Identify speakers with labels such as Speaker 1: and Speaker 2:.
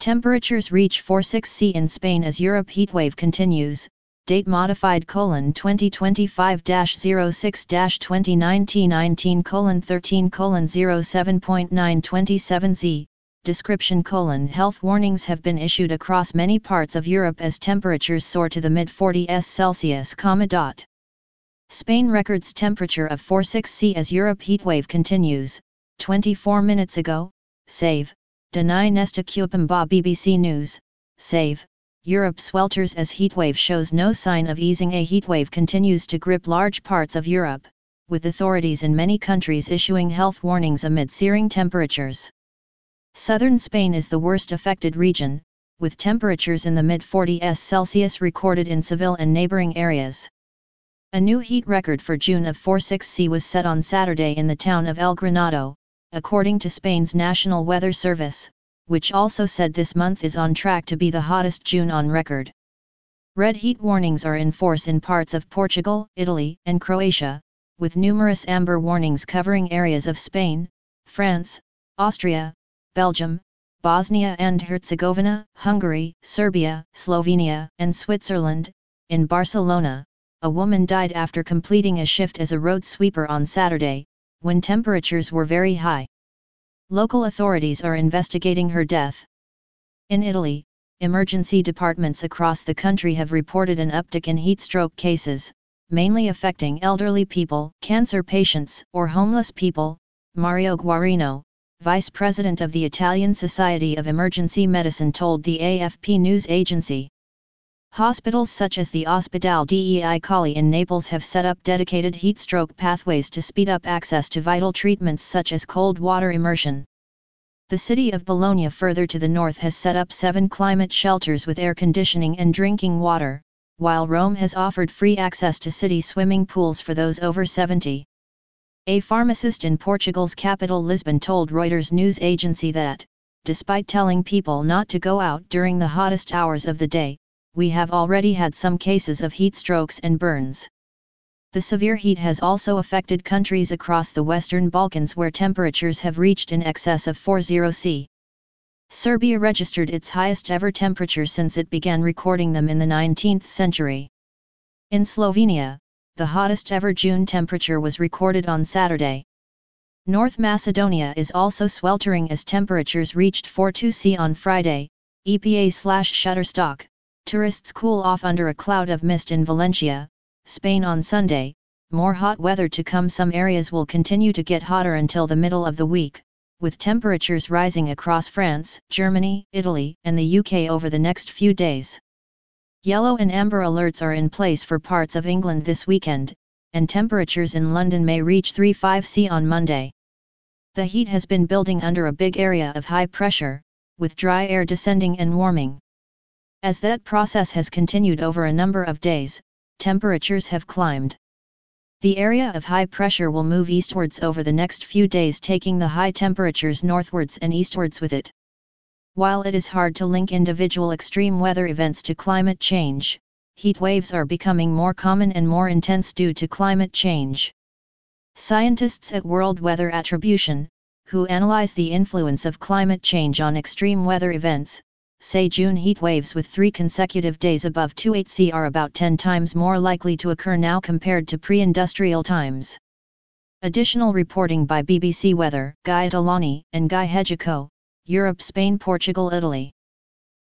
Speaker 1: Temperatures reach 46°C in Spain as Europe heatwave continues. Date modified: 2025-06-2019-13:07.927 Description: Health warnings have been issued across many parts of Europe as temperatures soar to the mid-40s Celsius. Spain records temperature of 46°C as Europe heatwave continues. 24 minutes ago, save. Deny nesta Cupamba BBC News, save. Europe swelters as heatwave shows no sign of easing. A heatwave continues to grip large parts of Europe, with authorities in many countries issuing health warnings amid searing temperatures. Southern Spain is the worst affected region, with temperatures in the mid-40s Celsius recorded in Seville and neighboring areas. A new heat record for June of 46°C was set on Saturday in the town of El Granado, according to Spain's National Weather Service, which also said this month is on track to be the hottest June on record. Red heat warnings are in force in parts of Portugal, Italy, and Croatia, with numerous amber warnings covering areas of Spain, France, Austria, Belgium, Bosnia and Herzegovina, Hungary, Serbia, Slovenia, and Switzerland. In Barcelona, a woman died after completing a shift as a road sweeper on Saturday, when temperatures were very high. Local authorities are investigating her death. In Italy, emergency departments across the country have reported an uptick in heat stroke cases, mainly affecting elderly people, cancer patients, or homeless people. Mario Guarino, vice president of the Italian Society of Emergency Medicine, told the AFP news agency. Hospitals such as the Ospedale dei Colli in Naples have set up dedicated heat stroke pathways to speed up access to vital treatments such as cold water immersion. The city of Bologna, further to the north, has set up 7 climate shelters with air conditioning and drinking water, while Rome has offered free access to city swimming pools for those over 70. A pharmacist in Portugal's capital Lisbon told Reuters news agency that, despite telling people not to go out during the hottest hours of the day, we have already had some cases of heat strokes and burns. The severe heat has also affected countries across the Western Balkans, where temperatures have reached in excess of 40°C. Serbia registered its highest ever temperature since it began recording them in the 19th century. In Slovenia, the hottest ever June temperature was recorded on Saturday. North Macedonia is also sweltering as temperatures reached 42°C on Friday. EPA/Shutterstock. Tourists cool off under a cloud of mist in Valencia, Spain on Sunday. More hot weather to come. Some areas will continue to get hotter until the middle of the week, with temperatures rising across France, Germany, Italy, and the UK over the next few days. Yellow and amber alerts are in place for parts of England this weekend, and temperatures in London may reach 35°C on Monday. The heat has been building under a big area of high pressure, with dry air descending and warming. As that process has continued over a number of days, temperatures have climbed. The area of high pressure will move eastwards over the next few days, taking the high temperatures northwards and eastwards with it. While it is hard to link individual extreme weather events to climate change, heat waves are becoming more common and more intense due to climate change. Scientists at World Weather Attribution, who analyze the influence of climate change on extreme weather events, say June heat waves with 3 consecutive days above 28°C are about 10 times more likely to occur now compared to pre-industrial times. Additional reporting by BBC Weather, Guy Delany and Guy Hedgeco, Europe, Spain, Portugal, Italy.